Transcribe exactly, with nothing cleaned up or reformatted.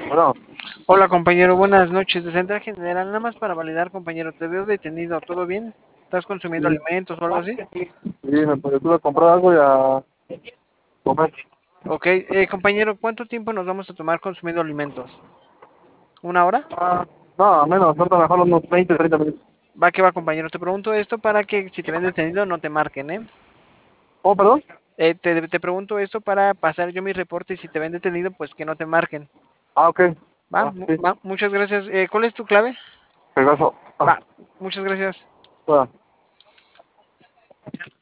Bueno, Hola compañero, buenas noches. De Central General, nada más para validar compañero, te veo detenido, ¿todo bien? ¿Estás consumiendo sí, alimentos o algo así? sí, me pude comprar algo y a comer. Ok, eh, compañero, ¿cuánto tiempo nos vamos a tomar consumiendo alimentos? ¿Una hora? Ah, no, menos, falta mejor unos veinte, treinta minutos. Va que va compañero, te pregunto esto para que si te ven detenido no te marquen, ¿eh? ¿Oh, perdón? Eh, te, te pregunto esto para pasar yo mi reporte y si te ven detenido pues que no te marquen. Ah, ok. Va, Ah, mu- sí, va, muchas gracias. Eh, ¿cuál es tu clave? regreso. Ah, Va, muchas gracias. bueno.